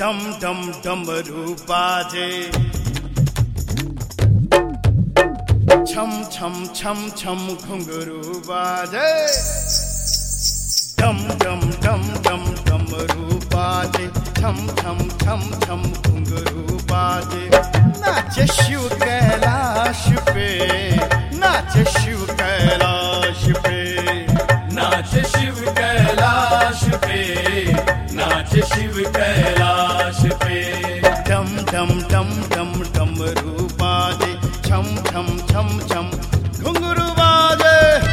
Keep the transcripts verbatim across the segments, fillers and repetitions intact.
डम डम डमरू बाजे, छम छम छम छम घुंघरू बाजे, डम डम डम डम डमरू बाजे, छम छम छम छम घुंघरू बाजे। नाचे शिव कैलाश पे, नाचे शिव कैलाश पे, नाचे शिव कैलाश पे, नाचे शिव कैलाश पे। डम डम डम डम डमरू बाजे, छम छम छम छम घुंघरू बाजे।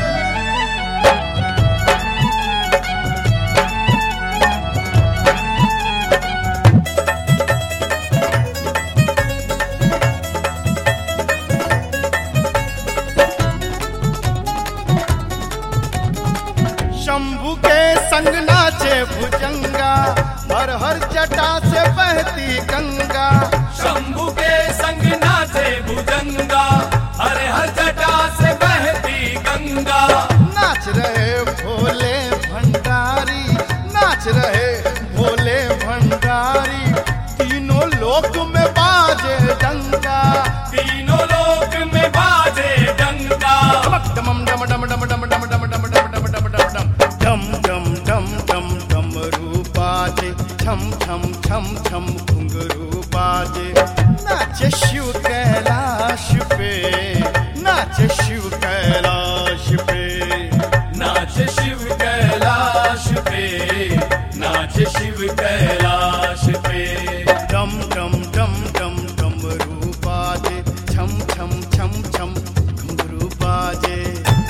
शंभू के संग नाचे भुजंगा, हर हर जटा से बहती गंगा। शंभू के संग नाचे भुजंगा, हर हर जटा से बहती गंगा। नाच रहे भोले भंडारी, नाच रहे भोले भंडारी, तीनों लोक में बाजे डंका, तीनों लोक में बाजे डंका। डम डम डम डम डम डम डम डम डम डम डम डम डम डम डम डम डम डमरू बाजे, छम छम छम छम घुंघरू बाजे। नाचे शिव कैलाश पे, नाचे शिव कैलाश पे, नाचे शिव कैलाश पे, नाचे शिव कैलाश पे। डम डम डम डम डमरू बाजे, छम छम छम छम घुंघरू बाजे।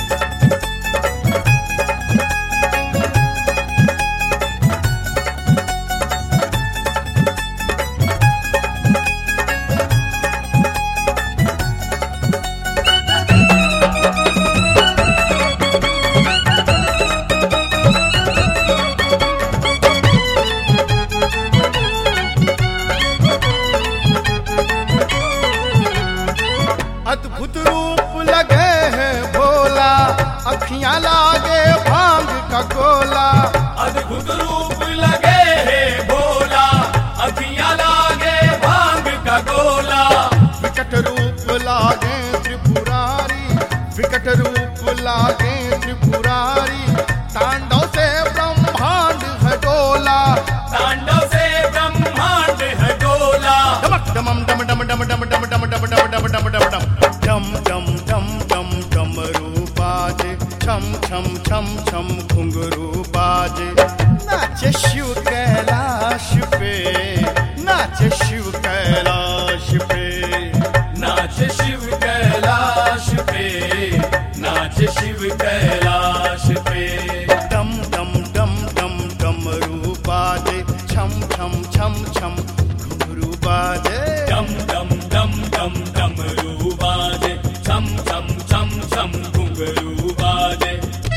अद्भुत रूप लगे है भोला, अखियां लागे भांग का गोला। अद्भुत रूप लगे है भोला, अखियां लागे भांग का गोला। विकट रूप लागे त्रिपुरारी, विकट रूप लागे त्रिपुरारी, तांडव से ब्रह्मांड है डोला, तांडव से ब्रह्मांड है डोला। डम डम डम डम डम डम डम डम डम डम डम डम डम डम डम डम डम डम डमरू बाजे, छम छम छम छम घुंघरू बाजे। नाचे शिव कैलाश पे, नाचे शिव कैलाश पे, नाचे शिव कैलाश पे, नाचे शिव कैलाश पे। डम डम डम डम डमरू बाजे, छम छम छम छम घुंघरू बाजे। डम डम डम डम डमरू बाजे, छम छम छम छम घुंघरू बाजे।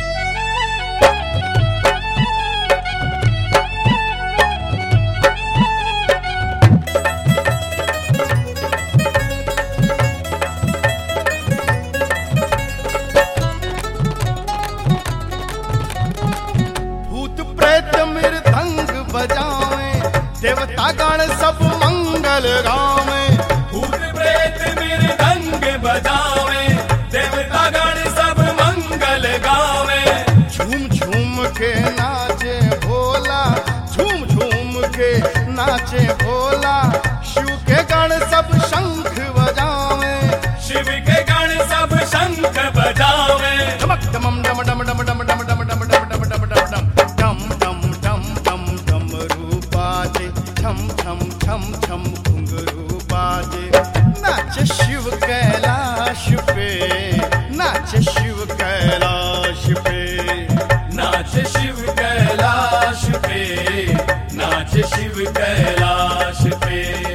भूत प्रेत मृदंग बजावे, देवता गण सब मंगल गावे। भूत प्रेत मृदंग बजावे, देवता गण सब मंगल गावे। झूम झूम के नाचे भोला, झूम झूम के नाचे भोला, शिव के गण सब शंख बजावे। शिव के गण सब शंख बजावे। डमक डमम डम डम डम डम डम डम डम डम डम डम डम डम डम डम डम डम डमरू बाजे, छम छम छम छम घुंघरू बाजे। नाचे शिव कैलाश पे, नाचे शिव कैलाश पे, नाचे शिव कैलाश पे, नाचे शिव कैलाश पे।